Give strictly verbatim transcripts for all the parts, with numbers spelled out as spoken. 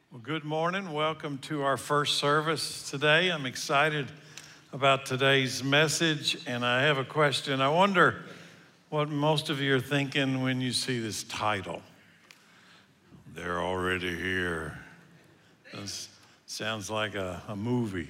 Well, good morning. Welcome to our first service today. I'm excited about today's message, and I have a question. I wonder what most of you are thinking when you see this title. They're already here. This sounds like a, a movie.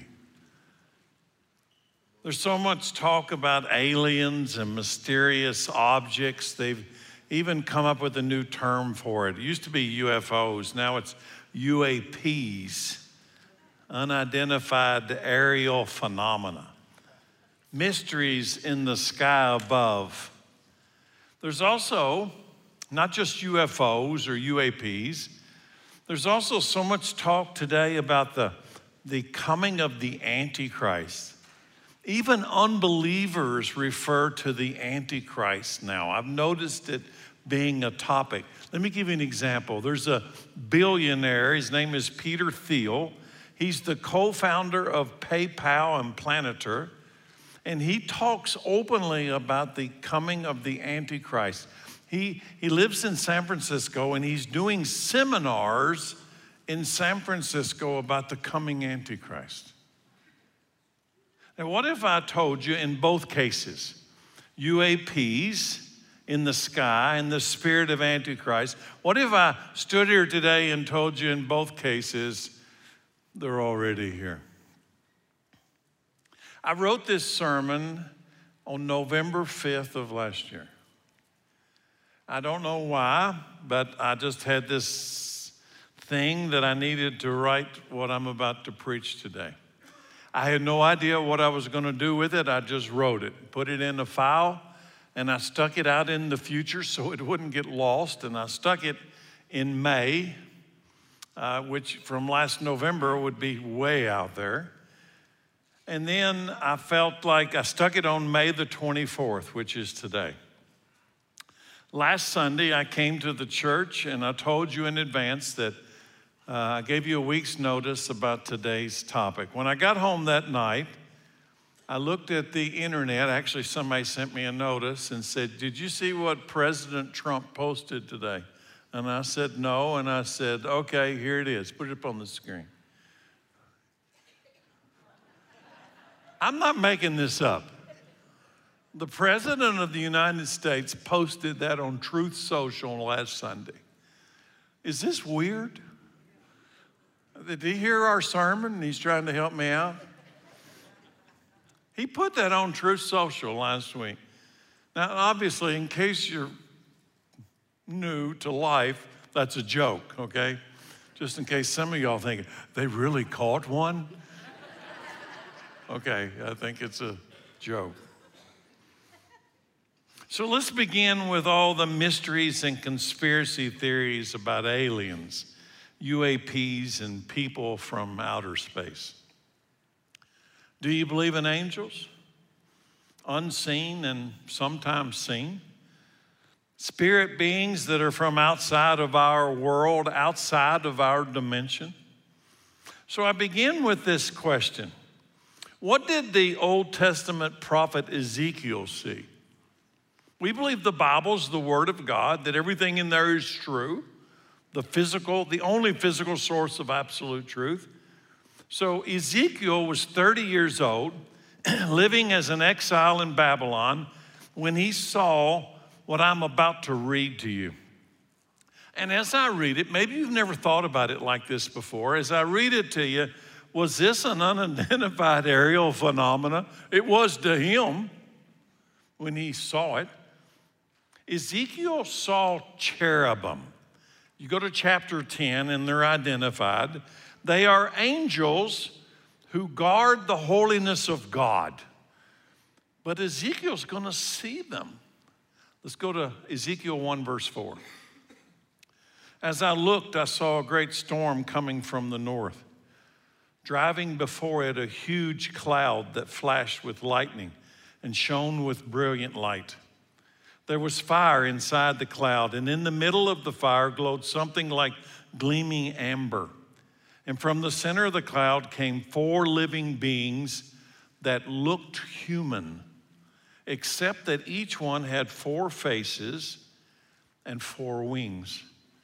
There's so much talk about aliens and mysterious objects. They've even come up with a new term for it. It used to be U F Os. Now it's U A Ps, unidentified aerial phenomena, mysteries in the sky above. There's also not just U F Os or U A Ps, there's also so much talk today about the, the coming of the Antichrist. Even unbelievers refer to the Antichrist now. I've noticed it being a topic. Let me give you an example. There's a billionaire, his name is Peter Thiel. He's the co-founder of PayPal and Planeter, and he talks openly about the coming of the Antichrist. He, he lives in San Francisco, and he's doing seminars in San Francisco about the coming Antichrist. Now, what if I told you in both cases, U A Ps in the sky and the spirit of Antichrist, what if I stood here today and told you in both cases, they're already here? I wrote this sermon on November fifth of last year. I don't know why, but I just had this thing that I needed to write what I'm about to preach today. I had no idea what I was going to do with it. I just wrote it, put it in a file, and I stuck it out in the future so it wouldn't get lost. And I stuck it in May, uh, which from last November would be way out there. And then I felt like I stuck it on May the twenty-fourth, which is today. Last Sunday, I came to the church and I told you in advance that Uh, I gave you a week's notice about today's topic. When I got home that night, I looked at the internet. Actually, somebody sent me a notice and said, "Did you see what President Trump posted today?" And I said, "No." And I said, "Okay, here it is. Put it up on the screen." I'm not making this up. The President of the United States posted that on Truth Social last Sunday. Is this weird? Did he hear our sermon and he's trying to help me out? He put that on Truth Social last week. Now, obviously, in case you're new to life, that's a joke, okay? Just in case some of y'all think, they really caught one? Okay, I think it's a joke. So let's begin with all the mysteries and conspiracy theories about aliens, U A Ps, and people from outer space. Do you believe in angels? Unseen and sometimes seen. Spirit beings that are from outside of our world, outside of our dimension. So I begin with this question. What did the Old Testament prophet Ezekiel see? We believe the Bible's the Word of God, that everything in there is true. The physical, the only physical source of absolute truth. So Ezekiel was thirty years old, living as an exile in Babylon, when he saw what I'm about to read to you. And as I read it, maybe you've never thought about it like this before. As I read it to you, was this an unidentified aerial phenomena? It was to him when he saw it. Ezekiel saw cherubim. You go to chapter ten and they're identified. They are angels who guard the holiness of God. But Ezekiel's going to see them. Let's go to Ezekiel one verse four. As I looked, I saw a great storm coming from the north, driving before it a huge cloud that flashed with lightning and shone with brilliant light. There was fire inside the cloud, and in the middle of the fire glowed something like gleaming amber. And from the center of the cloud came four living beings that looked human, except that each one had four faces and four wings.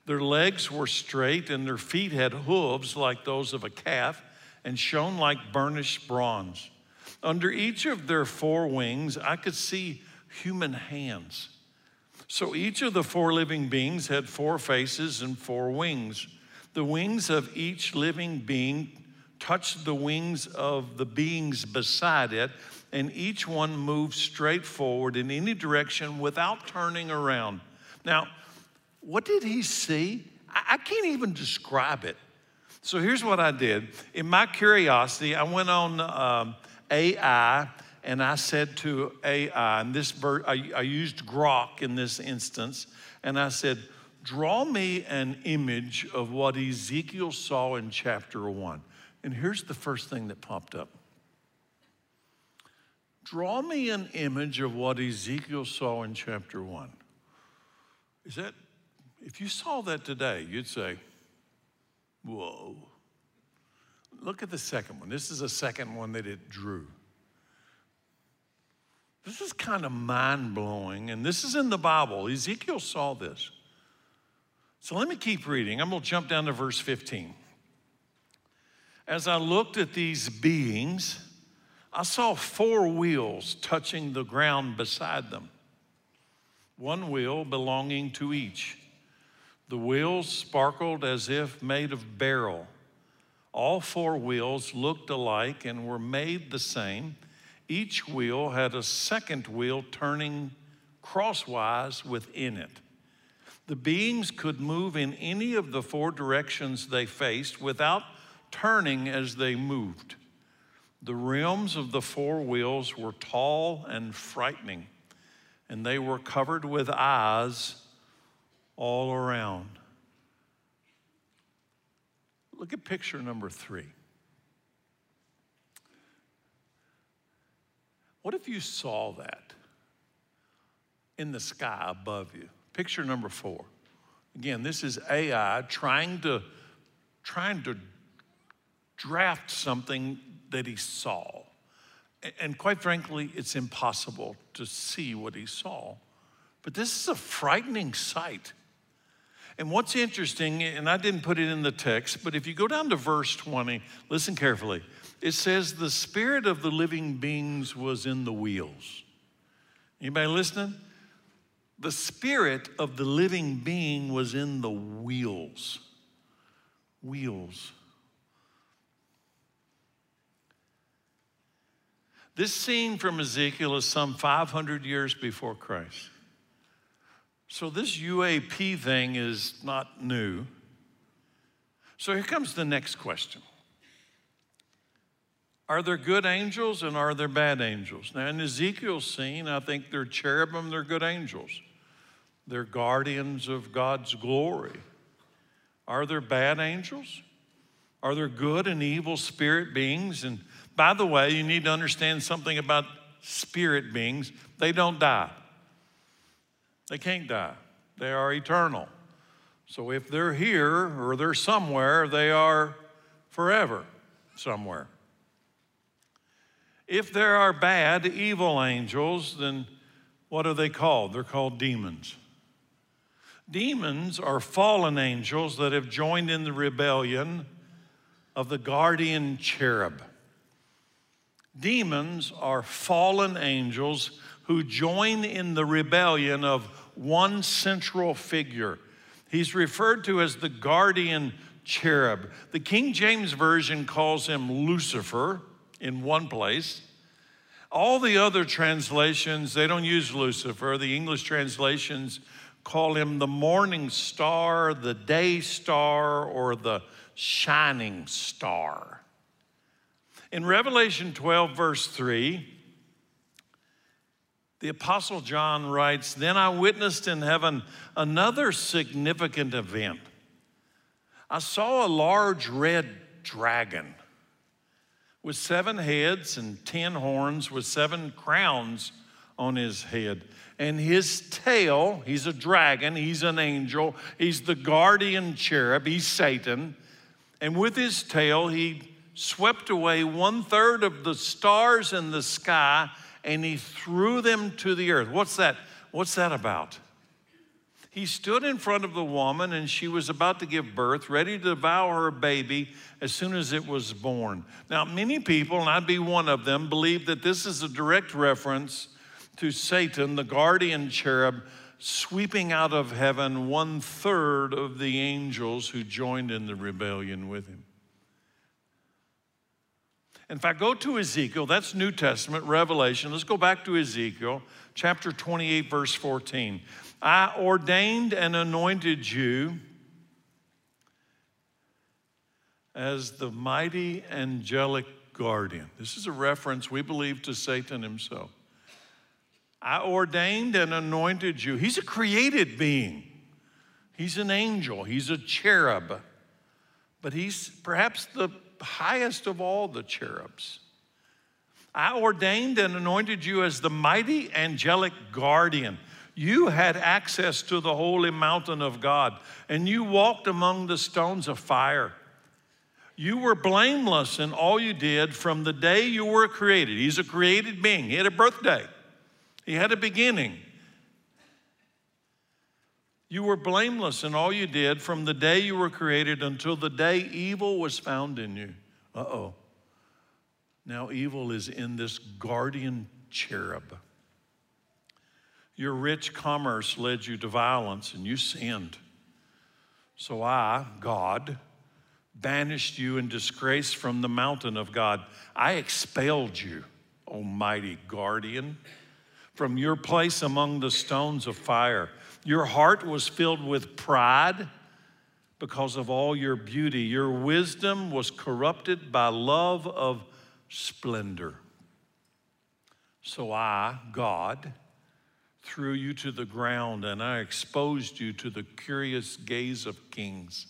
Their legs were straight, and their feet had hooves like those of a calf, and shone like burnished bronze. Under each of their four wings, I could see human hands. So each of the four living beings had four faces and four wings. The wings of each living being touched the wings of the beings beside it, and each one moved straight forward in any direction without turning around. Now, what did he see? I can't even describe it. So here's what I did. In my curiosity, I went on um, A I, and I said to A I, and this ver- I, I used Grok in this instance, and I said, draw me an image of what Ezekiel saw in chapter one. And here's the first thing that popped up. Draw me an image of what Ezekiel saw in chapter one. Is that, if you saw that today, you'd say, whoa. Look at the second one. This is the second one that it drew. This is kind of mind-blowing, and this is in the Bible. Ezekiel saw this. So let me keep reading. I'm going to jump down to verse fifteen. As I looked at these beings, I saw four wheels touching the ground beside them, one wheel belonging to each. The wheels sparkled as if made of beryl. All four wheels looked alike and were made the same. Each wheel had a second wheel turning crosswise within it. The beings could move in any of the four directions they faced without turning as they moved. The rims of the four wheels were tall and frightening, and they were covered with eyes all around. Look at picture number three. What if you saw that in the sky above you? Picture number four. Again, this is A I trying to, trying to draft something that he saw. And quite frankly, it's impossible to see what he saw. But this is a frightening sight. And what's interesting, and I didn't put it in the text, but if you go down to verse twenty, listen carefully. It says, the spirit of the living beings was in the wheels. Anybody listening? The spirit of the living being was in the wheels. Wheels. This scene from Ezekiel is some five hundred years before Christ. So this U A P thing is not new. So here comes the next question. Are there good angels and are there bad angels? Now in Ezekiel's scene, I think they're cherubim, they're good angels. They're guardians of God's glory. Are there bad angels? Are there good and evil spirit beings? And by the way, you need to understand something about spirit beings. They don't die. They can't die. They are eternal. So if they're here or they're somewhere, they are forever somewhere. If there are bad, evil angels, then what are they called? They're called demons. Demons are fallen angels that have joined in the rebellion of the guardian cherub. Demons are fallen angels who join in the rebellion of one central figure. He's referred to as the guardian cherub. The King James Version calls him Lucifer in one place. All the other translations, they don't use Lucifer. The English translations call him the morning star, the day star, or the shining star. In Revelation twelve, verse three, the Apostle John writes, then I witnessed in heaven another significant event. I saw a large red dragon with seven heads and ten horns with seven crowns on his head. And his tail, he's a dragon, he's an angel, he's the guardian cherub, he's Satan. And with his tail, he swept away one third of the stars in the sky and he threw them to the earth. What's that? What's that about? He stood in front of the woman, and she was about to give birth, ready to devour her baby as soon as it was born. Now, many people, and I'd be one of them, believe that this is a direct reference to Satan, the guardian cherub, sweeping out of heaven one third of the angels who joined in the rebellion with him. In fact, go to Ezekiel. That's New Testament, Revelation. Let's go back to Ezekiel, chapter twenty-eight, verse fourteen. I ordained and anointed you as the mighty angelic guardian. This is a reference, we believe, to Satan himself. I ordained and anointed you. He's a created being. He's an angel. He's a cherub. But he's perhaps the highest of all the cherubs. I ordained and anointed you as the mighty angelic guardian. You had access to the holy mountain of God, and you walked among the stones of fire. You were blameless in all you did from the day you were created. He's a created being. He had a birthday. He had a beginning. You were blameless in all you did from the day you were created until the day evil was found in you. Uh-oh. Now evil is in this guardian cherub. Your rich commerce led you to violence, and you sinned. So I, God, banished you in disgrace from the mountain of God. I expelled you, almighty guardian, from your place among the stones of fire. Your heart was filled with pride because of all your beauty. Your wisdom was corrupted by love of splendor. So I, God, threw you to the ground, and I exposed you to the curious gaze of kings.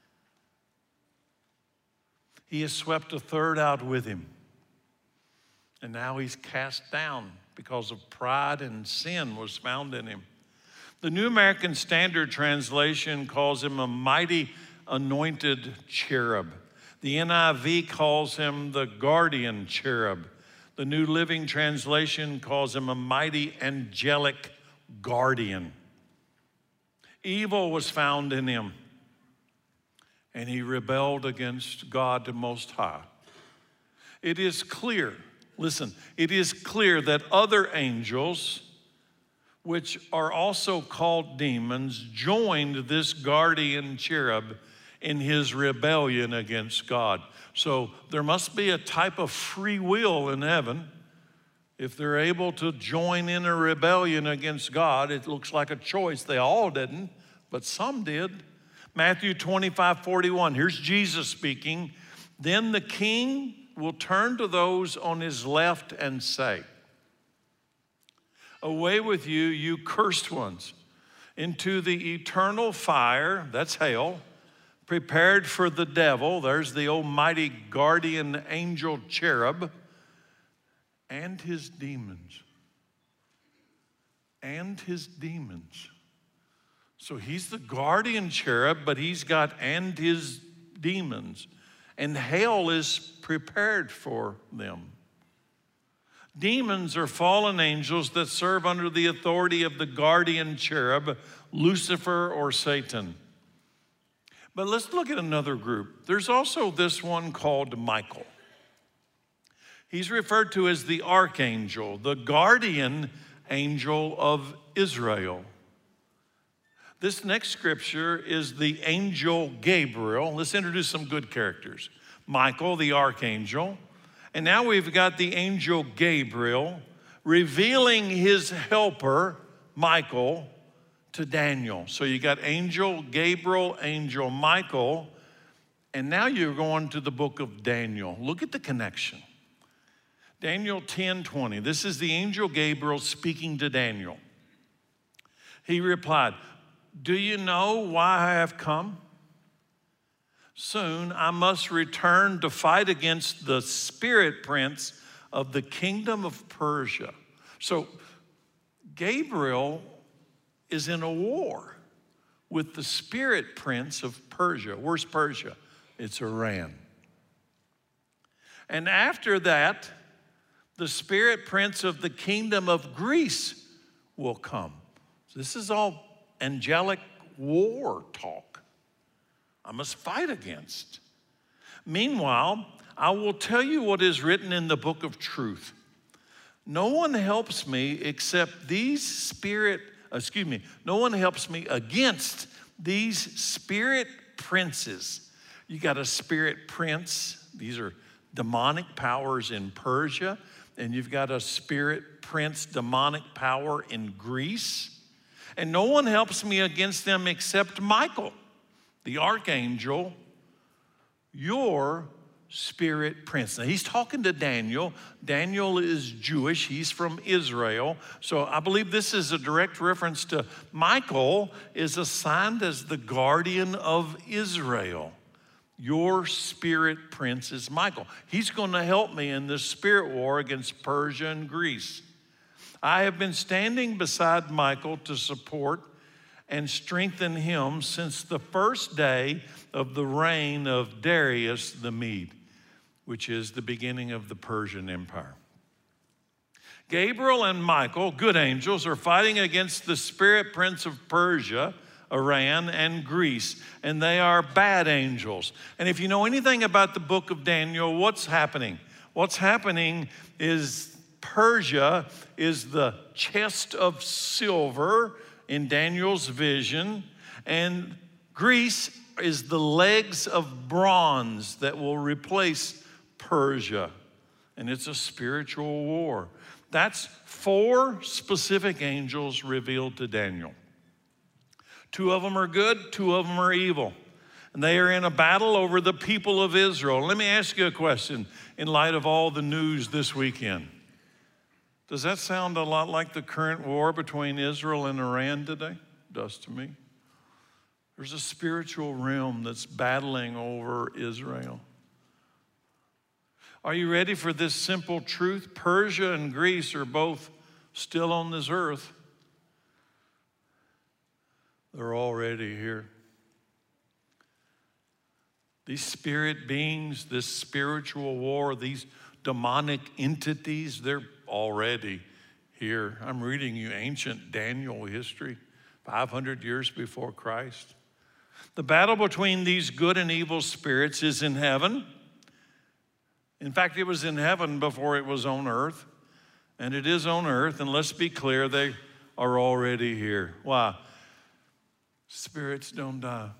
He has swept a third out with him, and now he's cast down because of pride and sin was found in him. The New American Standard Translation calls him a mighty anointed cherub. The N I V calls him the guardian cherub. The New Living Translation calls him a mighty angelic guardian. Evil was found in him, and he rebelled against God the Most High. It is clear, listen, it is clear that other angels, which are also called demons, joined this guardian cherub in his rebellion against God. So there must be a type of free will in heaven. If they're able to join in a rebellion against God, it looks like a choice. They all didn't, but some did. Matthew twenty-five forty-one, here's Jesus speaking. Then the king will turn to those on his left and say, away with you, you cursed ones, into the eternal fire, that's hell, prepared for the devil, there's the almighty guardian angel cherub, and his demons. And his demons. So he's the guardian cherub, but he's got and his demons. And hell is prepared for them. Demons are fallen angels that serve under the authority of the guardian cherub, Lucifer or Satan. But let's look at another group. There's also this one called Michael. He's referred to as the archangel, the guardian angel of Israel. This next scripture is the angel Gabriel. Let's introduce some good characters. Michael, the archangel. And now we've got the angel Gabriel revealing his helper, Michael, to Daniel. So you got angel Gabriel, angel Michael, and now you're going to the book of Daniel. Look at the connection. Daniel ten twenty. This is the angel Gabriel speaking to Daniel. He replied, do you know why I have come? Soon I must return to fight against the spirit prince of the kingdom of Persia. So Gabriel is in a war with the spirit prince of Persia. Where's Persia? It's Iran. And after that, the spirit prince of the kingdom of Greece will come. So this is all angelic war talk I must fight against. Meanwhile, I will tell you what is written in the book of truth. No one helps me except these spirit, excuse me, no one helps me against these spirit princes. You got a spirit prince. These are demonic powers in Persia. And you've got a spirit prince, demonic power in Greece. And no one helps me against them except Michael, the archangel, your spirit prince. Now, he's talking to Daniel. Daniel is Jewish. He's from Israel. So I believe this is a direct reference to Michael is assigned as the guardian of Israel. Your spirit prince is Michael. He's going to help me in this spirit war against Persia and Greece. I have been standing beside Michael to support and strengthen him since the first day of the reign of Darius the Mede, which is the beginning of the Persian Empire. Gabriel and Michael, good angels, are fighting against the spirit prince of Persia, Iran, and Greece, and they are bad angels. And if you know anything about the book of Daniel, what's happening? What's happening is Persia is the chest of silver in Daniel's vision, and Greece is the legs of bronze that will replace Persia. And it's a spiritual war. That's four specific angels revealed to Daniel. Two of them are good, two of them are evil. And they are in a battle over the people of Israel. Let me ask you a question in light of all the news this weekend. Does that sound a lot like the current war between Israel and Iran today? It does to me. There's a spiritual realm that's battling over Israel. Are you ready for this simple truth? Persia and Greece are both still on this earth. They're already here. These spirit beings, this spiritual war, these demonic entities, they're already here. I'm reading you ancient Daniel history, five hundred years before Christ. The battle between these good and evil spirits is in heaven. In fact, it was in heaven before it was on earth, and it is on earth, and let's be clear, they are already here. Why? Spirits don't die.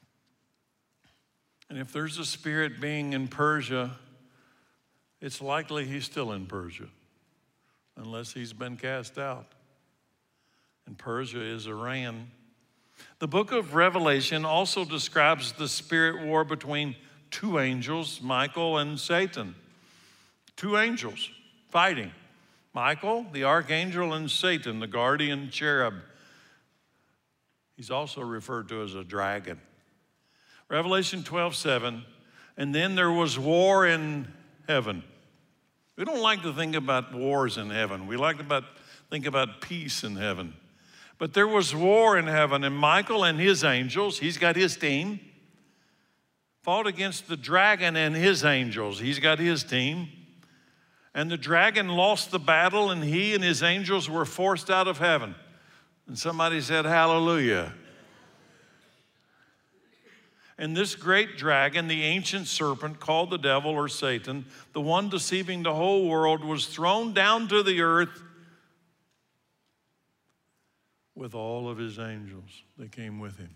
And if there's a spirit being in Persia, it's likely he's still in Persia, unless he's been cast out. And Persia is Iran. The book of Revelation also describes the spirit war between two angels, Michael and Satan. Two angels fighting. Michael, the archangel, and Satan, the guardian cherub. He's also referred to as a dragon. Revelation twelve seven, and then there was war in heaven. We don't like to think about wars in heaven. We like to about, think about peace in heaven. But there was war in heaven, and Michael and his angels, he's got his team, fought against the dragon and his angels. He's got his team. And the dragon lost the battle, and he and his angels were forced out of heaven. And somebody said, hallelujah. And this great dragon, the ancient serpent called the devil or Satan, the one deceiving the whole world, was thrown down to the earth with all of his angels that came with him.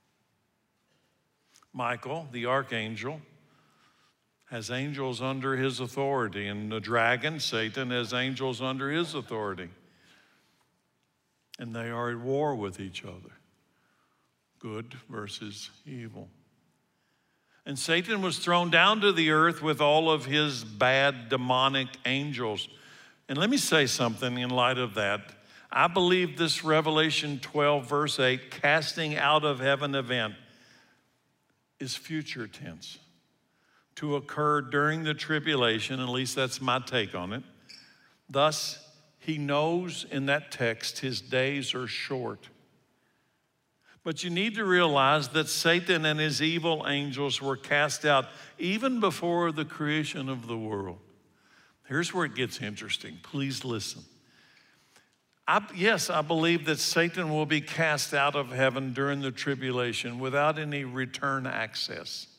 Michael, the archangel, has angels under his authority, and the dragon, Satan, has angels under his authority. And they are at war with each other. Good versus evil. And Satan was thrown down to the earth with all of his bad demonic angels. And let me say something in light of that. I believe this Revelation twelve verse eight, casting out of heaven event, is future tense, to occur during the tribulation. At least that's my take on it. Thus, he knows in that text his days are short. But you need to realize that Satan and his evil angels were cast out even before the creation of the world. Here's where it gets interesting. Please listen. I, yes, I believe that Satan will be cast out of heaven during the tribulation without any return access.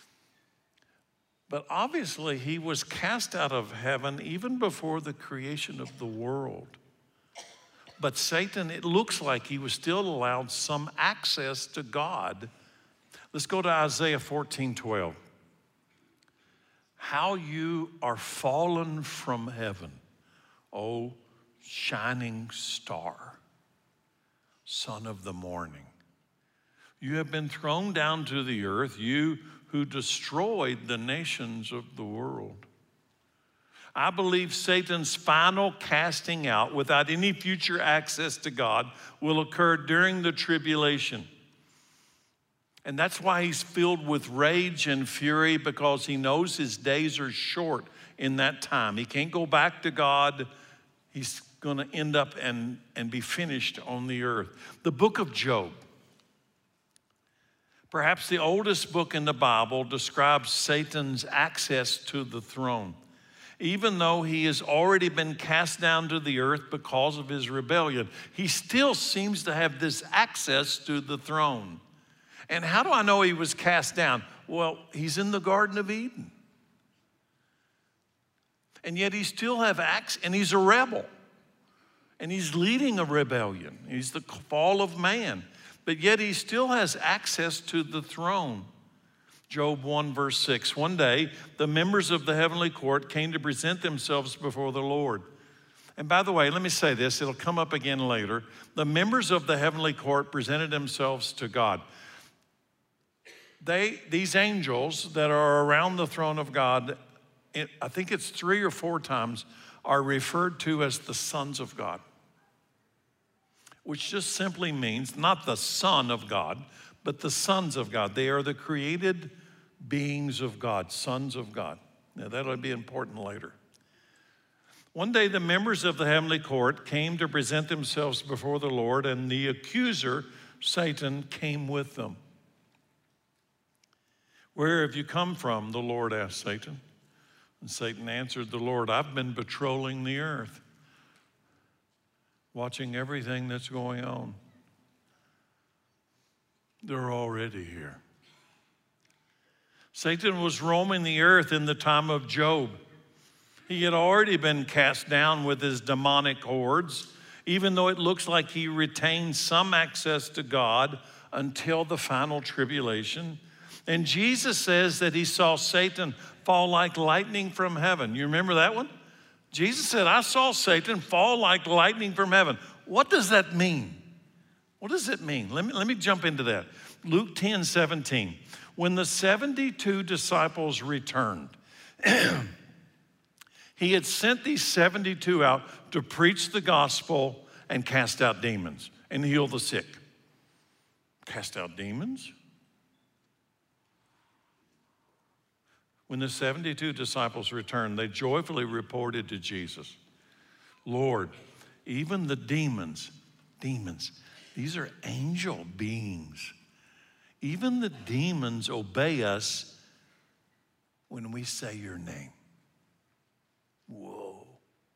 But obviously, he was cast out of heaven even before the creation of the world. But Satan, it looks like he was still allowed some access to God. Let's go to Isaiah fourteen twelve. How you are fallen from heaven, O shining star, son of the morning. You have been thrown down to the earth, you who destroyed the nations of the world. I believe Satan's final casting out without any future access to God will occur during the tribulation. And that's why he's filled with rage and fury, because he knows his days are short in that time. He can't go back to God. He's going to end up and, and be finished on the earth. The book of Job, perhaps the oldest book in the Bible, describes Satan's access to the throne. Even though he has already been cast down to the earth because of his rebellion, he still seems to have this access to the throne. And how do I know he was cast down? Well, he's in the Garden of Eden. And yet he still has access, and he's a rebel. And he's leading a rebellion. He's the fall of man. But yet he still has access to the throne. Job one verse six, one day the members of the heavenly court came to present themselves before the Lord. And by the way, let me say this, it'll come up again later. The members of the heavenly court presented themselves to God. They, these angels that are around the throne of God, it, I think it's three or four times, are referred to as the sons of God, which just simply means not the Son of God, but the sons of God. They are the created beings of God, sons of God. Now, that'll be important later. One day, the members of the heavenly court came to present themselves before the Lord, and the accuser, Satan, came with them. Where have you come from? The Lord asked Satan. And Satan answered the Lord, I've been patrolling the earth, watching everything that's going on. They're already here. Satan was roaming the earth in the time of Job. He had already been cast down with his demonic hordes, even though it looks like he retained some access to God until the final tribulation. And Jesus says that he saw Satan fall like lightning from heaven. You remember that one? Jesus said, I saw Satan fall like lightning from heaven. What does that mean? What does it mean? Let me, let me jump into that. Luke ten seventeen. When the seventy-two disciples returned, he had sent these seventy-two out to preach the gospel and cast out demons and heal the sick. Cast out demons? When the seventy-two disciples returned, they joyfully reported to Jesus, Lord, even the demons, demons, these are angel beings. Even the demons obey us when we say your name. Whoa.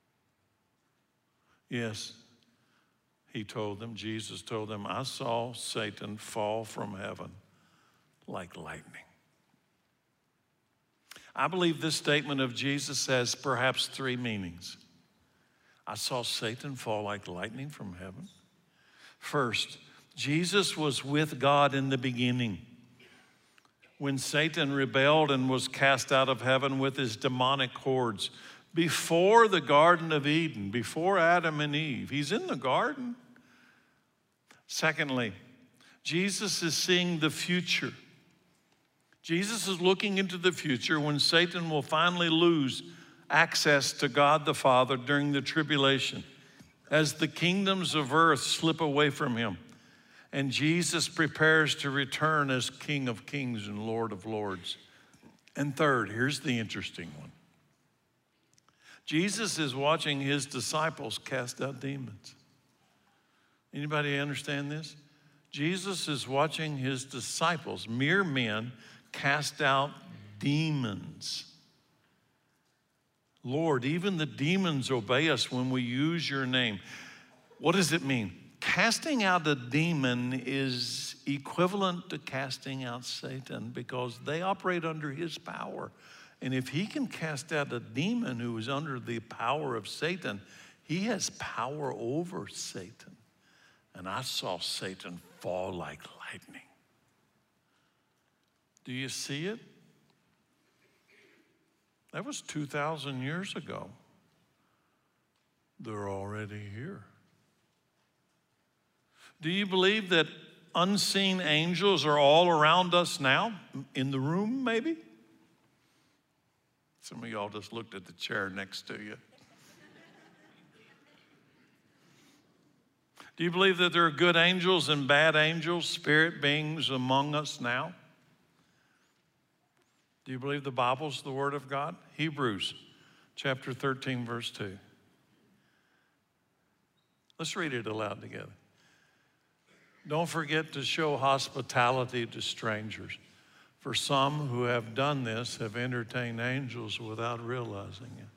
Yes, he told them, Jesus told them, I saw Satan fall from heaven like lightning. I believe this statement of Jesus has perhaps three meanings. I saw Satan fall like lightning from heaven. First, Jesus was with God in the beginning. When Satan rebelled and was cast out of heaven with his demonic hordes, before the Garden of Eden, before Adam and Eve, he's in the garden. Secondly, Jesus is seeing the future. Jesus is looking into the future when Satan will finally lose access to God the Father during the tribulation, as the kingdoms of earth slip away from him. And Jesus prepares to return as King of Kings and Lord of Lords. And third, here's the interesting one. Jesus is watching his disciples cast out demons. Anybody understand this? Jesus is watching his disciples, mere men, cast out demons. Lord, even the demons obey us when we use your name. What does it mean? Casting out a demon is equivalent to casting out Satan because they operate under his power. And if he can cast out a demon who is under the power of Satan, he has power over Satan. And I saw Satan fall like lightning. Do you see it? That was two thousand years ago. They're already here. Do you believe that unseen angels are all around us now? In the room, maybe? Some of y'all just looked at the chair next to you. Do you believe that there are good angels and bad angels, spirit beings among us now? Do you believe the Bible's the Word of God? Hebrews chapter thirteen, verse two. Let's read it aloud together. Don't forget to show hospitality to strangers, for some who have done this have entertained angels without realizing it.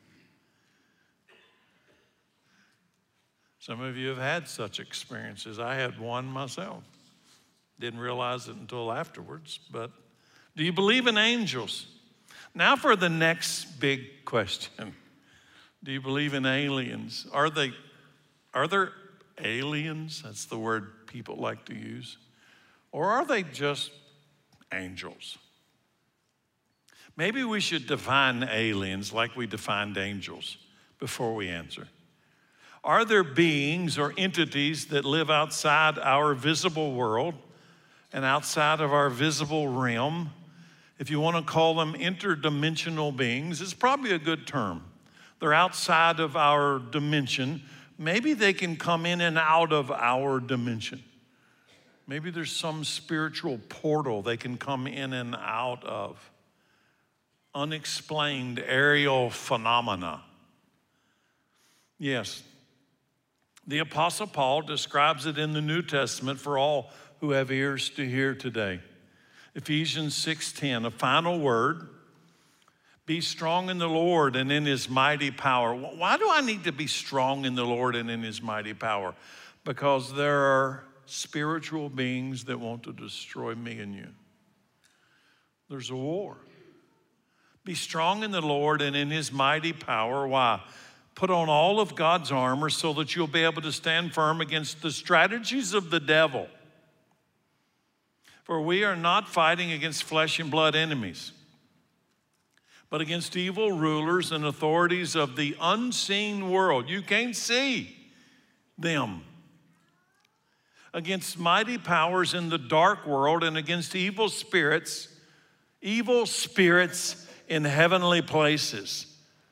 Some of you have had such experiences. I had one myself. Didn't realize it until afterwards, but do you believe in angels? Now for the next big question. Do you believe in aliens? Are they, are there aliens? That's the word people like to use. Or are they just angels? Maybe we should define aliens like we defined angels before we answer. Are there beings or entities that live outside our visible world and outside of our visible realm? If you want to call them interdimensional beings, it's probably a good term. They're outside of our dimension. Maybe they can come in and out of our dimension. Maybe there's some spiritual portal they can come in and out of. Unexplained aerial phenomena. Yes. The Apostle Paul describes it in the New Testament for all who have ears to hear today. Ephesians six ten, a final word. Be strong in the Lord and in his mighty power. Why do I need to be strong in the Lord and in his mighty power? Because there are spiritual beings that want to destroy me and you. There's a war. Be strong in the Lord and in his mighty power. Why? Put on all of God's armor so that you'll be able to stand firm against the strategies of the devil. For we are not fighting against flesh and blood enemies, but against evil rulers and authorities of the unseen world. You can't see them. Against mighty powers in the dark world and against evil spirits, evil spirits in heavenly places.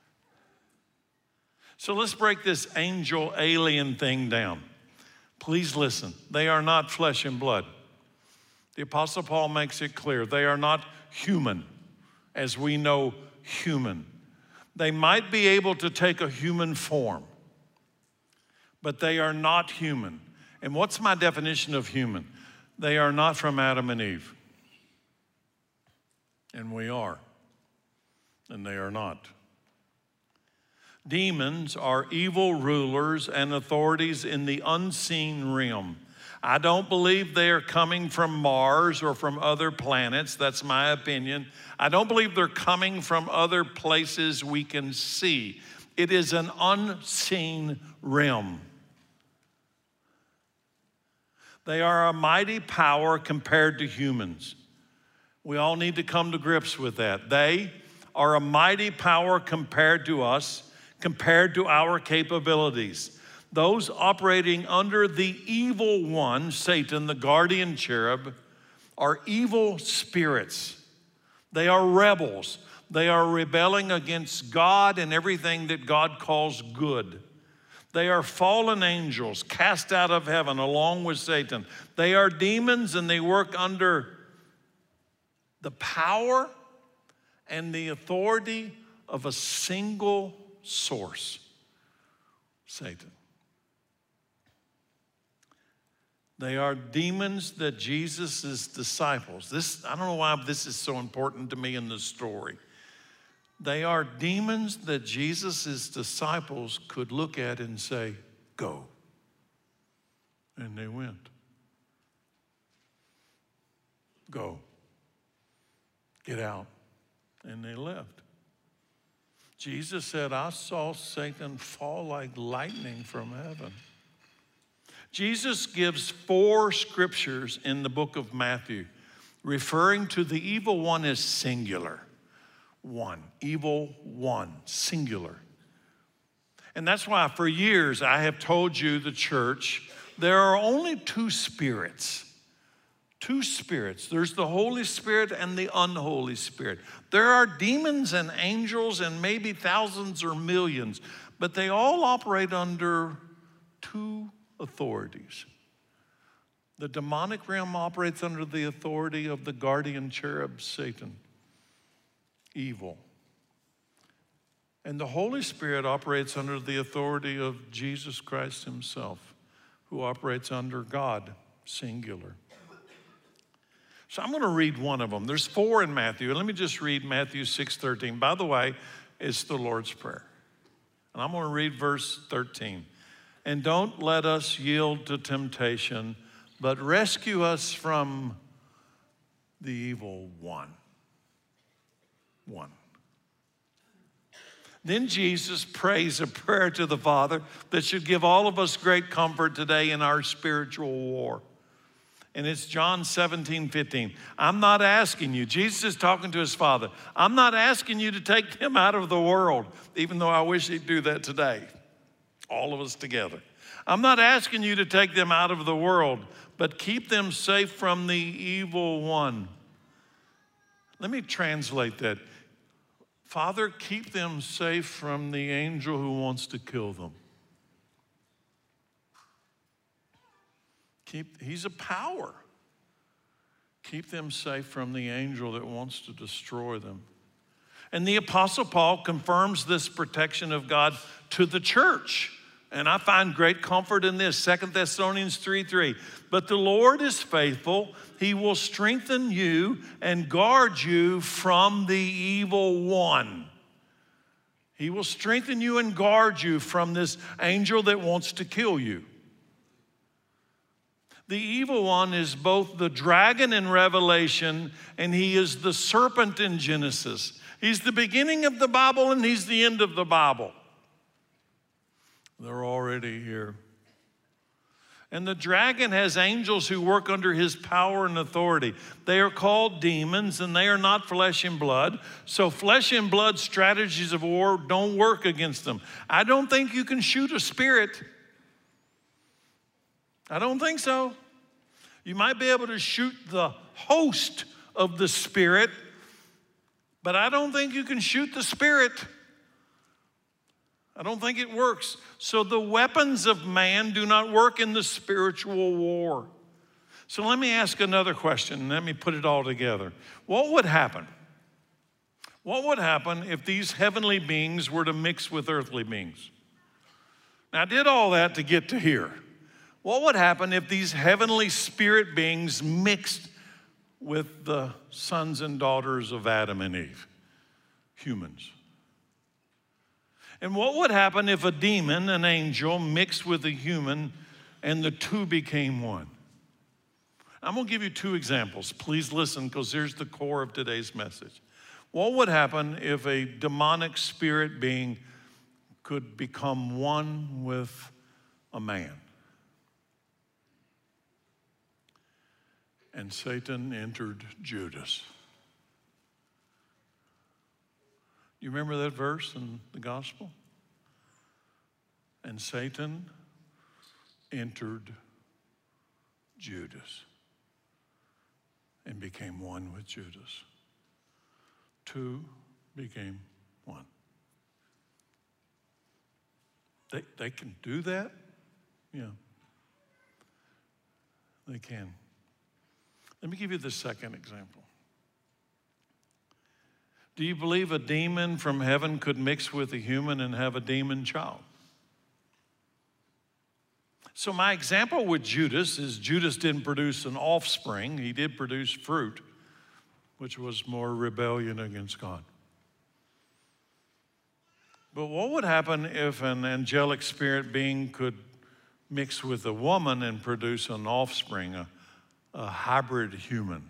So let's break this angel alien thing down. Please listen. They are not flesh and blood. The Apostle Paul makes it clear. They are not human as we know human. They might be able to take a human form, but they are not human. And what's my definition of human? They are not from Adam and Eve. And we are. And they are not. Demons are evil rulers and authorities in the unseen realm. I don't believe they are coming from Mars or from other planets. That's my opinion. I don't believe they're coming from other places we can see. It is an unseen realm. They are a mighty power compared to humans. We all need to come to grips with that. They are a mighty power compared to us, compared to our capabilities. Those operating under the evil one, Satan, the guardian cherub, are evil spirits. They are rebels. They are rebelling against God and everything that God calls good. They are fallen angels cast out of heaven along with Satan. They are demons and they work under the power and the authority of a single source, Satan. They are demons that Jesus' disciples, this, I don't know why this is so important to me in the story. They are demons that Jesus' disciples could look at and say, go. And they went. Go. Get out. And they left. Jesus said, I saw Satan fall like lightning from heaven. Jesus gives four scriptures in the book of Matthew referring to the evil one as singular. One. Evil one. Singular. And that's why for years I have told you, the church, there are only two spirits. Two spirits. There's the Holy Spirit and the unholy spirit. There are demons and angels and maybe thousands or millions, but they all operate under two authorities. The demonic realm operates under the authority of the guardian cherub, Satan, evil. And the Holy Spirit operates under the authority of Jesus Christ himself, who operates under God, singular. So I'm going to read one of them. There's four in Matthew. Let me just read Matthew six thirteen. By the way, it's the Lord's Prayer. And I'm going to read verse thirteen. And don't let us yield to temptation, but rescue us from the evil one. One. Then Jesus prays a prayer to the Father that should give all of us great comfort today in our spiritual war. And it's John seventeen fifteen. I'm not asking you, Jesus is talking to his Father, I'm not asking you to take them out of the world, even though I wish he'd do that today, all of us together. I'm not asking you to take them out of the world, but keep them safe from the evil one. Let me translate that. Father, keep them safe from the angel who wants to kill them. Keep, he's a power. Keep them safe from the angel that wants to destroy them. And the Apostle Paul confirms this protection of God to the church. And I find great comfort in this, Second Thessalonians three three. But the Lord is faithful. He will strengthen you and guard you from the evil one. He will strengthen you and guard you from this angel that wants to kill you. The evil one is both the dragon in Revelation and he is the serpent in Genesis. He's the beginning of the Bible and he's the end of the Bible. They're already here. And the dragon has angels who work under his power and authority. They are called demons and they are not flesh and blood. So flesh and blood strategies of war don't work against them. I don't think you can shoot a spirit. I don't think so. You might be able to shoot the host of the spirit, but I don't think you can shoot the spirit. I don't think it works. So the weapons of man do not work in the spiritual war. So let me ask another question. Let me put it all together. What would happen? What would happen if these heavenly beings were to mix with earthly beings? Now, I did all that to get to here. What would happen if these heavenly spirit beings mixed with the sons and daughters of Adam and Eve, humans? And what would happen if a demon, an angel, mixed with a human and the two became one? I'm going to give you two examples. Please listen, because here's the core of today's message. What would happen if a demonic spirit being could become one with a man? And Satan entered Judas. You remember that verse in the gospel? And Satan entered Judas and became one with Judas. Two became one. They, they can do that? Yeah. They can. Let me give you the second example. Do you believe a demon from heaven could mix with a human and have a demon child? So my example with Judas is Judas didn't produce an offspring. He did produce fruit, which was more rebellion against God. But what would happen if an angelic spirit being could mix with a woman and produce an offspring, a, a hybrid human.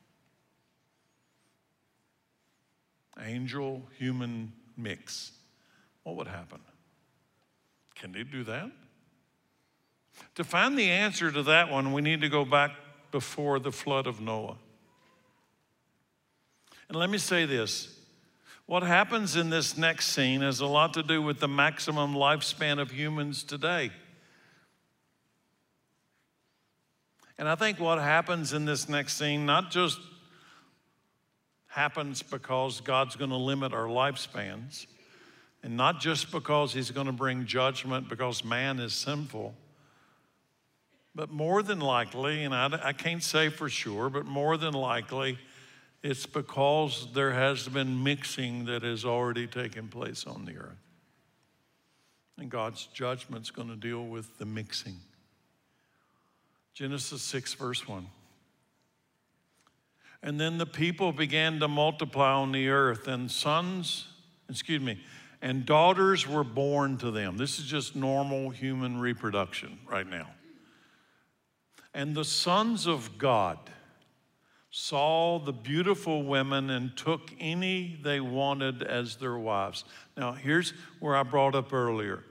Angel-human mix. What would happen? Can they do that? To find the answer to that one, we need to go back before the flood of Noah. And let me say this. What happens in this next scene has a lot to do with the maximum lifespan of humans today. And I think what happens in this next scene not just happens because God's going to limit our lifespans, and not just because he's going to bring judgment because man is sinful, but more than likely, and I, I can't say for sure, but more than likely, it's because there has been mixing that has already taken place on the earth. And God's judgment's going to deal with the mixing. Genesis six, verse one. And then the people began to multiply on the earth, and sons, excuse me, and daughters were born to them. This is just normal human reproduction right now. And the sons of God saw the beautiful women and took any they wanted as their wives. Now, here's where I brought up earlier.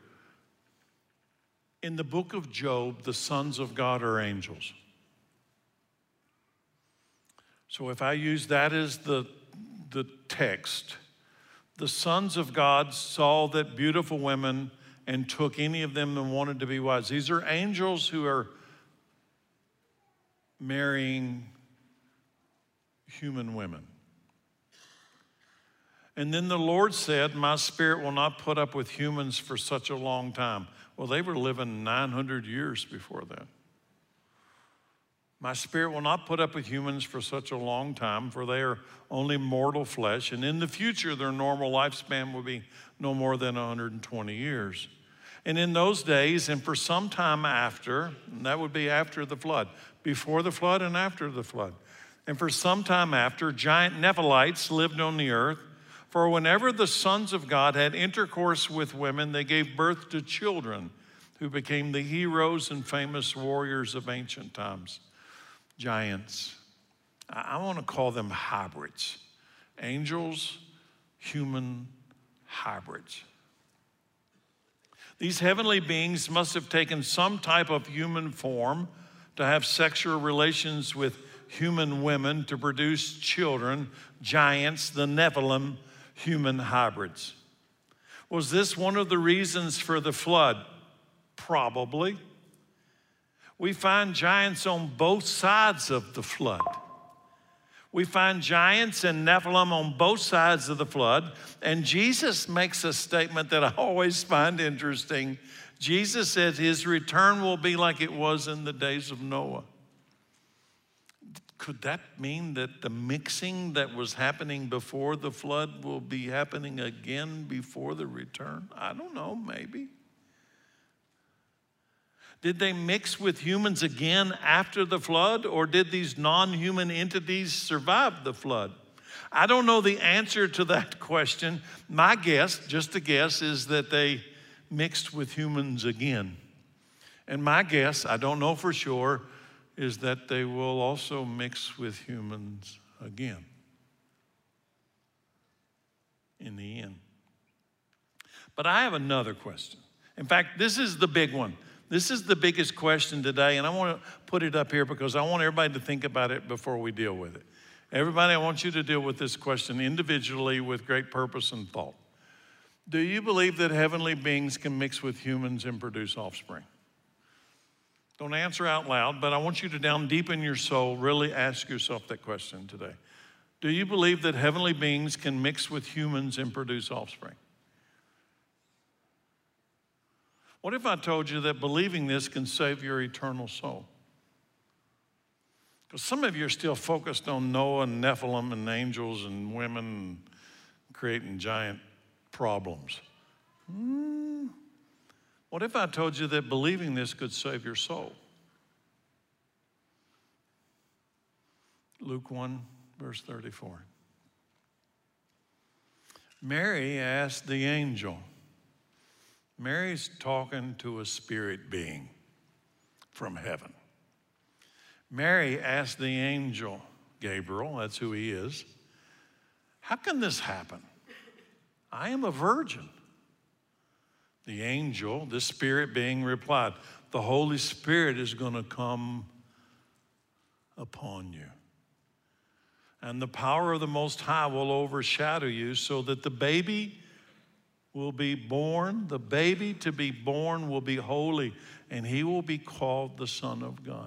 In the book of Job, the sons of God are angels. So if I use that as the, the text, the sons of God saw that beautiful women and took any of them that wanted to be wives. These are angels who are marrying human women. And then the Lord said, my spirit will not put up with humans for such a long time. Well, they were living nine hundred years before that. My spirit will not put up with humans for such a long time, for they are only mortal flesh. And in the future, their normal lifespan will be no more than one hundred twenty years. And in those days, and for some time after, and that would be after the flood, before the flood and after the flood, and for some time after, giant Nephilites lived on the earth. For whenever the sons of God had intercourse with women, they gave birth to children who became the heroes and famous warriors of ancient times. Giants. I want to call them hybrids. Angels, human hybrids. These heavenly beings must have taken some type of human form to have sexual relations with human women to produce children, giants, the Nephilim, human hybrids. Was this one of the reasons for the flood? Probably. We find giants on both sides of the flood. We find giants and Nephilim on both sides of the flood. And Jesus makes a statement that I always find interesting. Jesus said his return will be like it was in the days of Noah. Could that mean that the mixing that was happening before the flood will be happening again before the return? I don't know, maybe. Did they mix with humans again after the flood, or did these non-human entities survive the flood? I don't know the answer to that question. My guess, just a guess, is that they mixed with humans again. And my guess, I don't know for sure, is that they will also mix with humans again in the end. But I have another question. In fact, this is the big one. This is the biggest question today, and I want to put it up here because I want everybody to think about it before we deal with it. Everybody, I want you to deal with this question individually with great purpose and thought. Do you believe that heavenly beings can mix with humans and produce offspring? Don't answer out loud, but I want you to down deep in your soul really ask yourself that question today. Do you believe that heavenly beings can mix with humans and produce offspring? What if I told you that believing this can save your eternal soul? Because some of you are still focused on Noah and Nephilim and angels and women and creating giant problems. Hmm. What if I told you that believing this could save your soul? Luke one, verse thirty-four. Mary asked the angel. Mary's talking to a spirit being. from heaven. Mary asked the angel, Gabriel, that's who he is, how can this happen? I am a virgin. The angel, the spirit being, replied, the Holy Spirit is going to come upon you. And the power of the Most High will overshadow you, so that the baby will be born, the baby to be born will be holy, and he will be called the Son of God.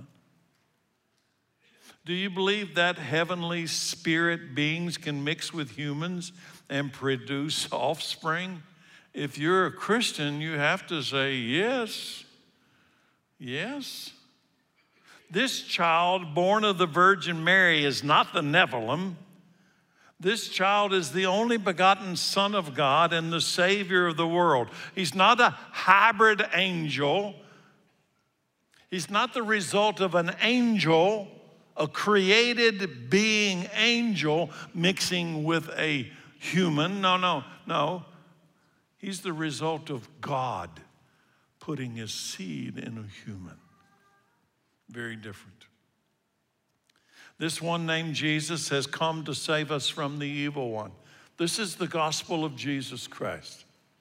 Do you believe that heavenly spirit beings can mix with humans and produce offspring? If you're a Christian, you have to say yes, yes. This child born of the Virgin Mary is not the Nephilim. This child is the only begotten Son of God and the Savior of the world. He's not a hybrid angel. He's not the result of an angel, a created being angel mixing with a human. No, no, no. He's the result of God putting his seed in a human. Very different. This one named Jesus has come to save us from the evil one. This is the gospel of Jesus Christ.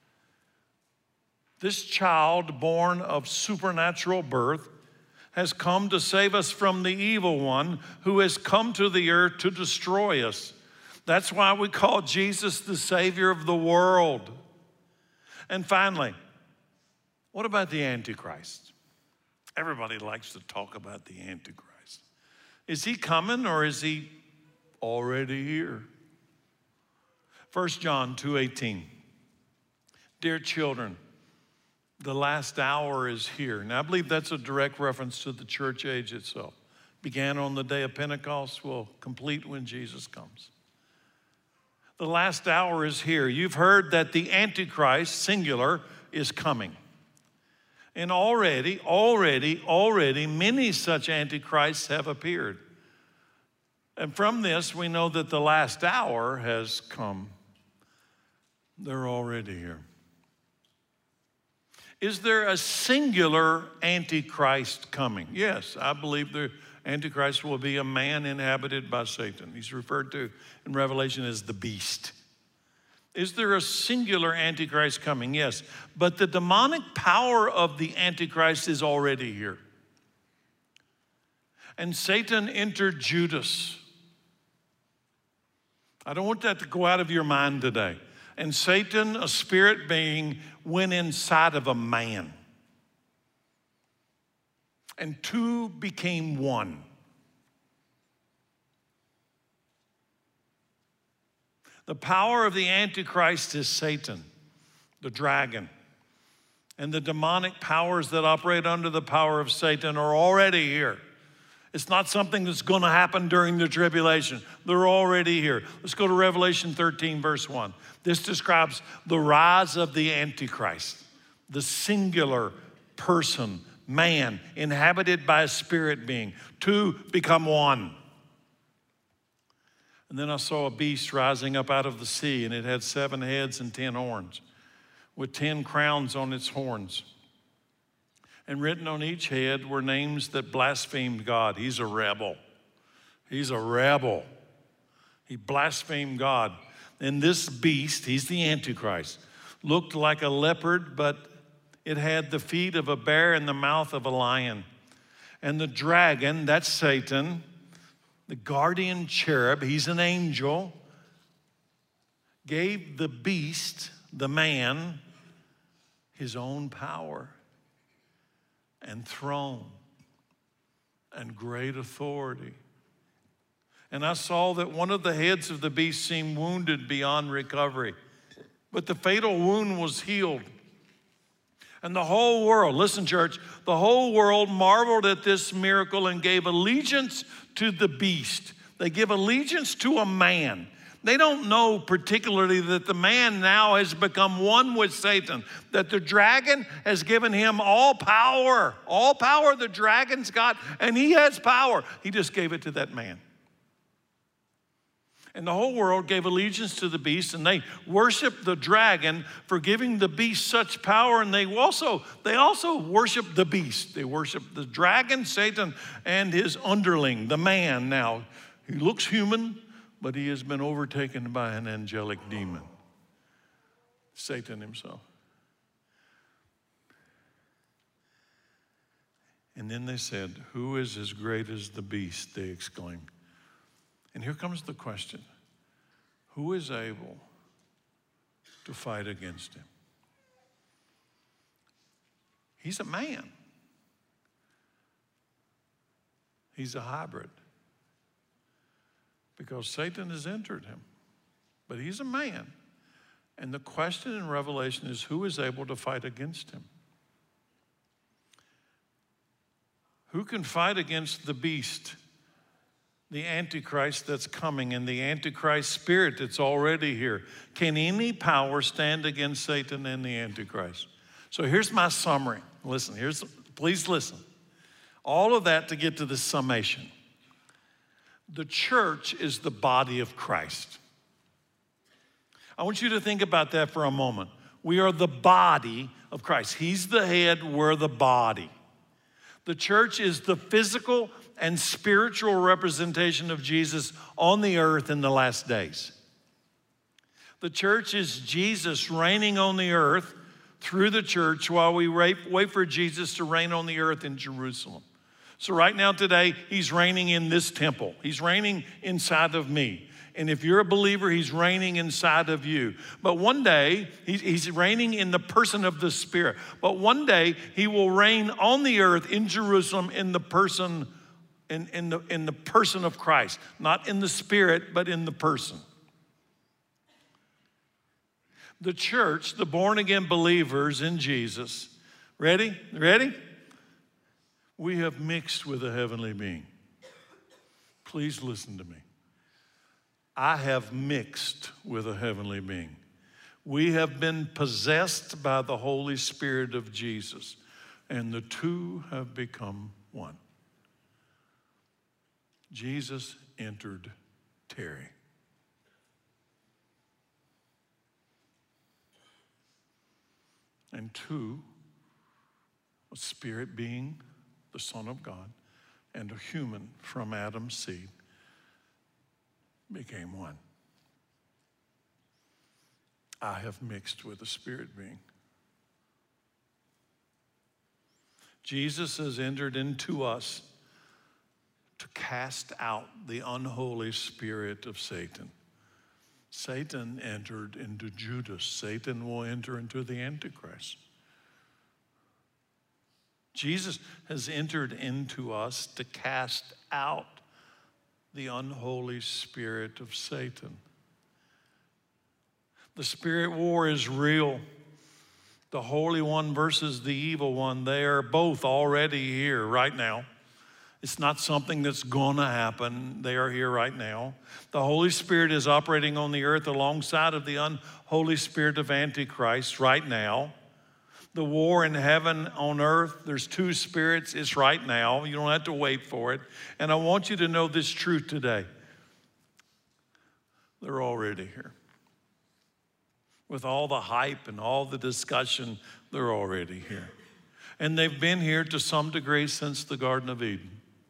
This child born of supernatural birth has come to save us from the evil one who has come to the earth to destroy us. That's why we call Jesus the Savior of the world. And finally, what about the Antichrist? Everybody likes to talk about the Antichrist. Is he coming or is he already here? First John two eighteen. Dear children, the last hour is here. Now, I believe that's a direct reference to the church age itself. Began on the day of Pentecost, will complete when Jesus comes. The last hour is here. You've heard that the Antichrist, singular, is coming. And already, already, already, many such antichrists have appeared. And from this, we know that the last hour has come. They're already here. Is there a singular Antichrist coming? Yes, I believe the Antichrist will be a man inhabited by Satan. He's referred to in Revelation as the beast. Is there a singular Antichrist coming? Yes. But the demonic power of the Antichrist is already here. And Satan entered Judas. I don't want that to go out of your mind today. And Satan, a spirit being, went inside of a man. And two became one. The power of the Antichrist is Satan, the dragon. And the demonic powers that operate under the power of Satan are already here. It's not something that's going to happen during the tribulation. They're already here. Let's go to Revelation thirteen, verse one. This describes the rise of the Antichrist, the singular person, man, inhabited by a spirit being. Two become one. And then I saw a beast rising up out of the sea, and it had seven heads and ten horns, with ten crowns on its horns. And written on each head were names that blasphemed God. He's a rebel. He's a rebel. He blasphemed God. And this beast, he's the Antichrist, looked like a leopard, but it had the feet of a bear and the mouth of a lion. And the dragon, that's Satan, the guardian cherub, he's an angel, gave the beast, the man, his own power and throne and great authority. And I saw that one of the heads of the beast seemed wounded beyond recovery, but the fatal wound was healed. And the whole world, listen church, the whole world marveled at this miracle and gave allegiance to the beast. They give allegiance to a man. They don't know particularly that the man now has become one with Satan, that the dragon has given him all power. All power the dragon's got, and he has power. He just gave it to that man. And the whole world gave allegiance to the beast, and they worshiped the dragon for giving the beast such power. And they also, they also worshiped the beast. They worshiped the dragon, Satan, and his underling, the man now. He looks human, but he has been overtaken by an angelic demon, Satan himself. And then they said, who is as great as the beast? They exclaimed. And here comes the question. Who is able to fight against him? He's a man. He's a hybrid. Because Satan has entered him. But he's a man. And the question in Revelation is, who is able to fight against him? Who can fight against the beast, the Antichrist that's coming, and the Antichrist spirit that's already here? Can any power stand against Satan and the Antichrist? So here's my summary. Listen, here's, please listen. All of that to get to the summation. The church is the body of Christ. I want you to think about that for a moment. We are the body of Christ. He's the head, we're the body. The church is the physical and spiritual representation of Jesus on the earth in the last days. The church is Jesus reigning on the earth through the church while we wait for Jesus to reign on the earth in Jerusalem. So right now today, he's reigning in this temple. He's reigning inside of me. And if you're a believer, he's reigning inside of you. But one day, he's reigning in the person of the Spirit. But one day, he will reign on the earth in Jerusalem in the person, in, in, the, in the person of Christ. Not in the Spirit, but in the person. The church, the born-again believers in Jesus, ready? Ready? We have mixed with a heavenly being. Please listen to me. I have mixed with a heavenly being. We have been possessed by the Holy Spirit of Jesus, and the two have become one. Jesus entered Terry. And two, a spirit being, the Son of God, and a human from Adam's seed became one. I have mixed with a spirit being. Jesus has entered into us to cast out the unholy spirit of Satan. Satan entered into Judas. Satan will enter into the Antichrist. Jesus has entered into us to cast out the unholy spirit of Satan. The spirit war is real. The Holy One versus the evil one, they are both already here right now. It's not something that's going to happen. They are here right now. The Holy Spirit is operating on the earth alongside of the unholy spirit of Antichrist right now. The war in heaven on earth, there's two spirits. It's right now. You don't have to wait for it. And I want you to know this truth today. They're already here. With all the hype and all the discussion, they're already here. And they've been here to some degree since the Garden of Eden.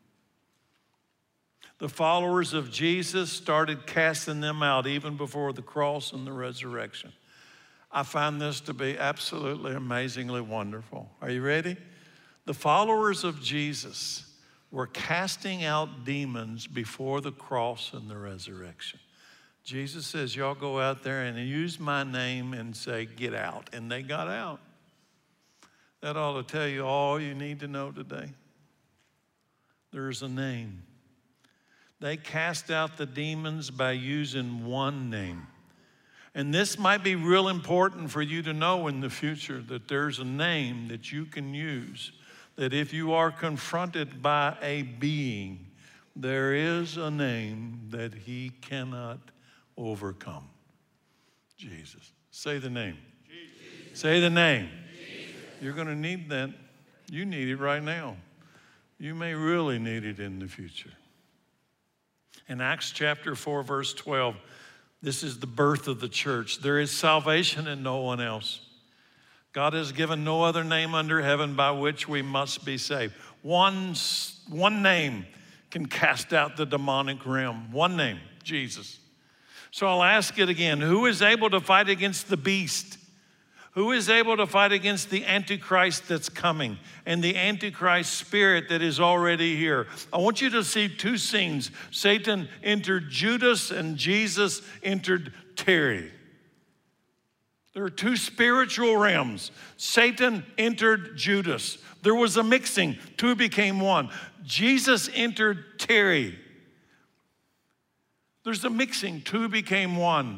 The followers of Jesus started casting them out even before the cross and the resurrection. I find this to be absolutely amazingly wonderful. Are you ready? The followers of Jesus were casting out demons before the cross and the resurrection. Jesus says, y'all go out there and use my name and say, get out. And they got out. That ought to tell you all you need to know today. There's a name. They cast out the demons by using one name. And this might be real important for you to know in the future, that there's a name that you can use, that if you are confronted by a being, there is a name that he cannot overcome. Jesus. Say the name. Jesus. Say the name. Jesus. You're going to need that. You need it right now. You may really need it in the future. In Acts chapter four, verse twelve, this is the birth of the church. There is salvation in no one else. God has given no other name under heaven by which we must be saved. One, one name can cast out the demonic realm. One name, Jesus. So I'll ask it again. Who is able to fight against the beast? Who is able to fight against the Antichrist that's coming and the Antichrist spirit that is already here? I want you to see two scenes. Satan entered Judas and Jesus entered Terry. There are two spiritual realms. Satan entered Judas. There was a mixing. Two became one. Jesus entered Terry. There's a mixing. Two became one.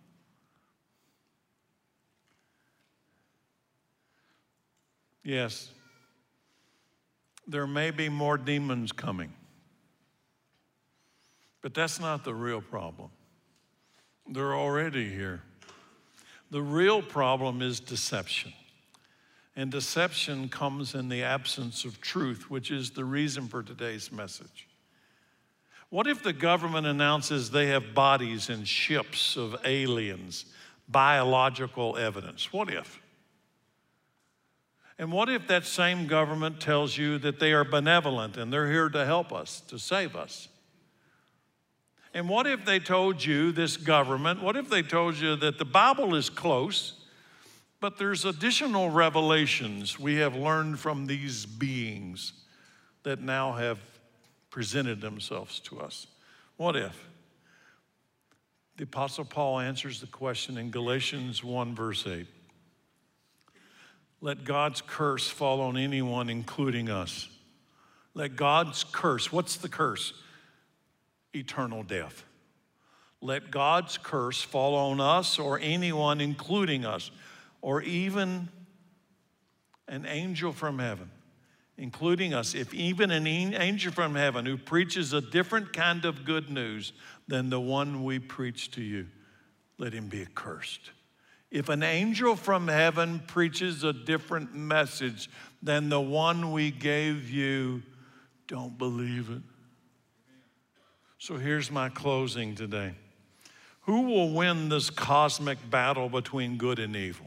Yes, there may be more demons coming, but that's not the real problem. They're already here. The real problem is deception. And deception comes in the absence of truth, which is the reason for today's message. What if the government announces they have bodies and ships of aliens, biological evidence? What if? And what if that same government tells you that they are benevolent and they're here to help us, to save us? And what if they told you, this government, what if they told you that the Bible is close, but there's additional revelations we have learned from these beings that now have presented themselves to us? What if? The Apostle Paul answers the question in Galatians one, verse eight. Let God's curse fall on anyone, including us. Let God's curse, what's the curse? Eternal death. Let God's curse fall on us or anyone, including us, or even an angel from heaven, including us. If even an angel from heaven who preaches a different kind of good news than the one we preach to you, let him be accursed. If an angel from heaven preaches a different message than the one we gave you, don't believe it. So here's my closing today. Who will win this cosmic battle between good and evil?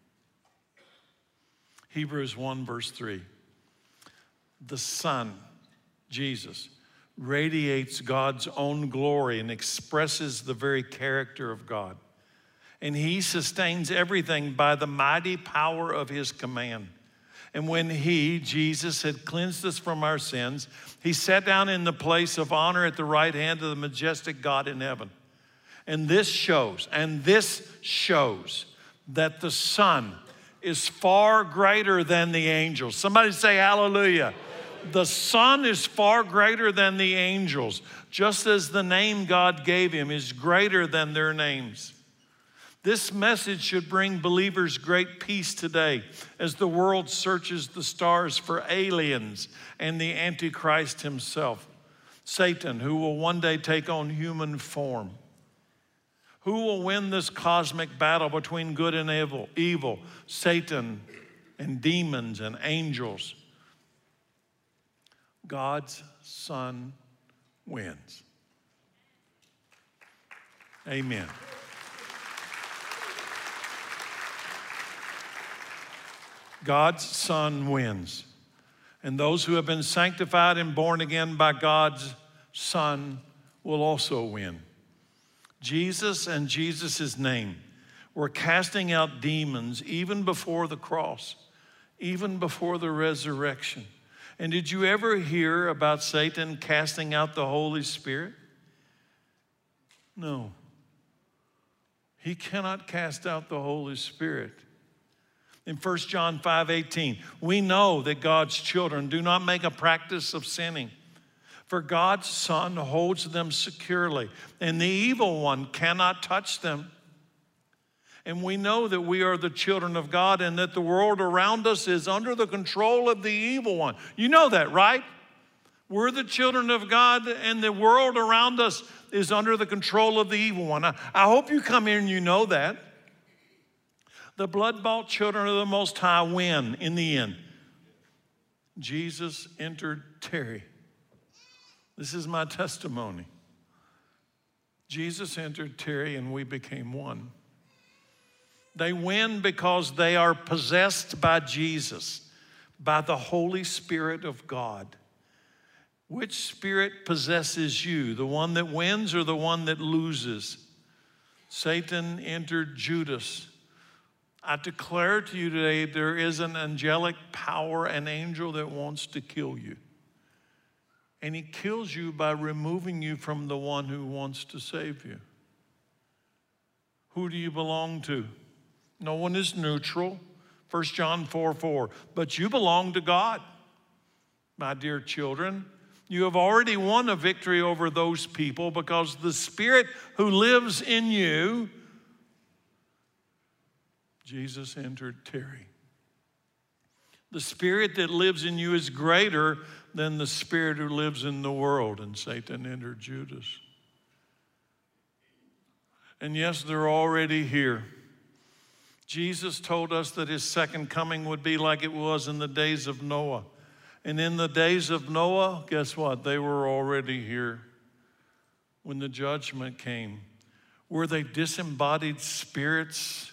Hebrews one, verse three. The Son, Jesus, radiates God's own glory and expresses the very character of God. And he sustains everything by the mighty power of his command. And when he, Jesus, had cleansed us from our sins, he sat down in the place of honor at the right hand of the majestic God in heaven. And this shows, and this shows that the Son is far greater than the angels. Somebody say hallelujah. The Son is far greater than the angels, just as the name God gave him is greater than their names. This message should bring believers great peace today as the world searches the stars for aliens and the Antichrist himself, Satan, who will one day take on human form. Who will win this cosmic battle between good and evil? Evil, Satan and demons and angels. God's Son wins. Amen. God's Son wins. And those who have been sanctified and born again by God's Son will also win. Jesus and Jesus' name were casting out demons even before the cross, even before the resurrection. And did you ever hear about Satan casting out the Holy Spirit? No. He cannot cast out the Holy Spirit. In First John five eighteen, we know that God's children do not make a practice of sinning, for God's Son holds them securely, and the evil one cannot touch them. And we know that we are the children of God and that the world around us is under the control of the evil one. You know that, right? We're the children of God and the world around us is under the control of the evil one. I, I hope you come here and you know that. The blood-bought children of the Most High win in the end. Jesus entered Terry. This is my testimony. Jesus entered Terry and we became one. They win because they are possessed by Jesus, by the Holy Spirit of God. Which spirit possesses you, the one that wins or the one that loses? Satan entered Judas. I declare to you today, there is an angelic power, an angel that wants to kill you. And he kills you by removing you from the one who wants to save you. Who do you belong to? No one is neutral. First John four four. But you belong to God, my dear children. You have already won a victory over those people because the Spirit who lives in you, Jesus entered Terry. The Spirit that lives in you is greater than the spirit who lives in the world. And Satan entered Judas. And yes, they're already here. Jesus told us that his second coming would be like it was in the days of Noah. And in the days of Noah, guess what? They were already here when the judgment came. Were they disembodied spirits?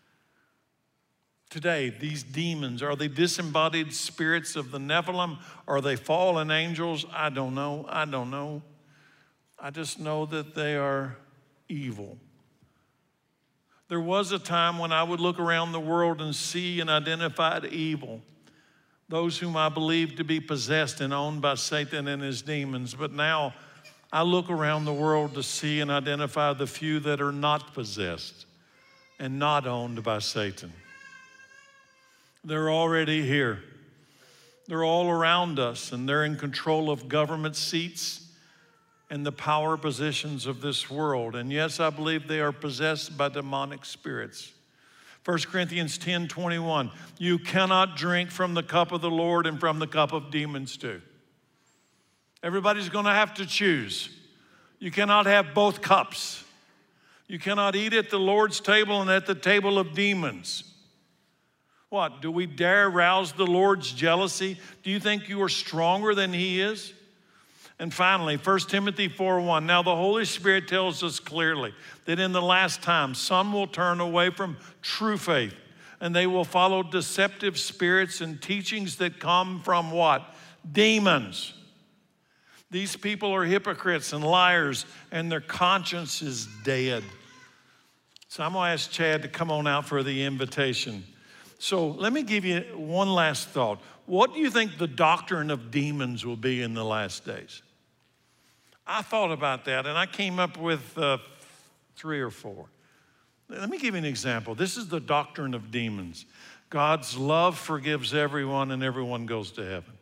Today, these demons, are they disembodied spirits of the Nephilim? Are they fallen angels? I don't know. I don't know. I just know that they are evil. There was a time when I would look around the world and see and identify the evil, those whom I believed to be possessed and owned by Satan and his demons. But now I look around the world to see and identify the few that are not possessed and not owned by Satan. They're already here. They're all around us, and they're in control of government seats and the power positions of this world. And yes, I believe they are possessed by demonic spirits. First Corinthians ten twenty-one, you cannot drink from the cup of the Lord and from the cup of demons too. Everybody's going to have to choose. You cannot have both cups. You cannot eat at the Lord's table and at the table of demons. What, do we dare rouse the Lord's jealousy? Do you think you are stronger than he is? And finally, First Timothy four one, now the Holy Spirit tells us clearly that in the last time, some will turn away from true faith, and they will follow deceptive spirits and teachings that come from what? Demons. These people are hypocrites and liars, and their conscience is dead. So I'm going to ask Chad to come on out for the invitation. So let me give you one last thought. What do you think the doctrine of demons will be in the last days? I thought about that, and I came up with uh, three or four. Let me give you an example. This is the doctrine of demons. God's love forgives everyone, and everyone goes to heaven.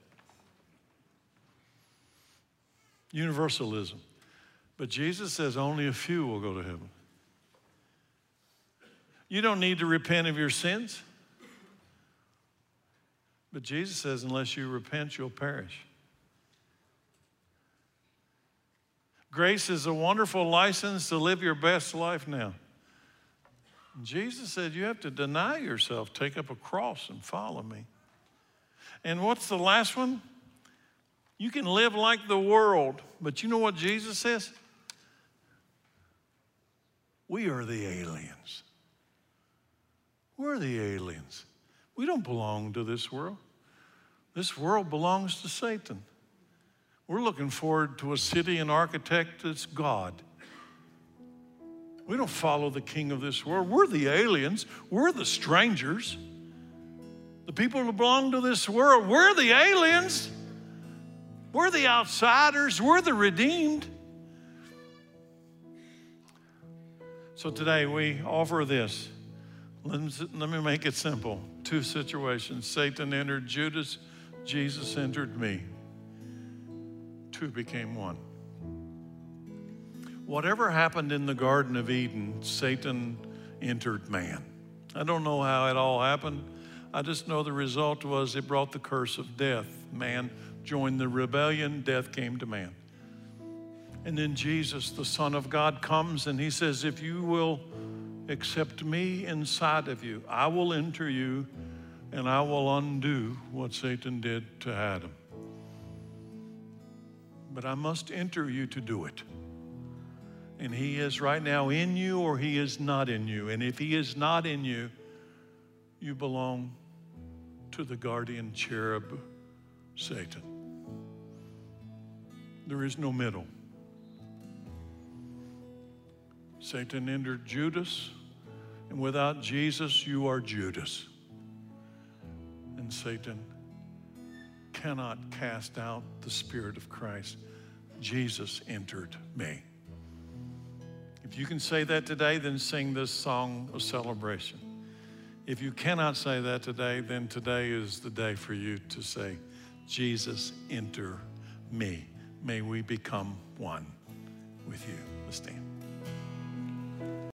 Universalism. But Jesus says only a few will go to heaven. You don't need to repent of your sins. But Jesus says, unless you repent, you'll perish. Grace is a wonderful license to live your best life now. Jesus said, you have to deny yourself, take up a cross, and follow me. And what's the last one? You can live like the world, but you know what Jesus says? We are the aliens. We're the aliens. We don't belong to this world. This world belongs to Satan. We're looking forward to a city and architect that's God. We don't follow the king of this world. We're the aliens. We're the strangers. The people who belong to this world, we're the aliens. We're the outsiders. We're the redeemed. So today we offer this. Let me make it simple. Two situations. Satan entered Judas. Jesus entered me. Two became one. Whatever happened in the Garden of Eden, Satan entered man. I don't know how it all happened. I just know the result was it brought the curse of death. Man joined the rebellion. Death came to man. And then Jesus, the Son of God, comes and he says, if you will accept me inside of you, I will enter you and I will undo what Satan did to Adam. But I must enter you to do it. And he is right now in you or he is not in you. And if he is not in you, you belong to the guardian cherub, Satan. There is no middle. Satan entered Judas, and without Jesus, you are Judas. And Satan cannot cast out the Spirit of Christ. Jesus entered me. If you can say that today, then sing this song of celebration. If you cannot say that today, then today is the day for you to say, Jesus, enter me. May we become one with you. Let's stand.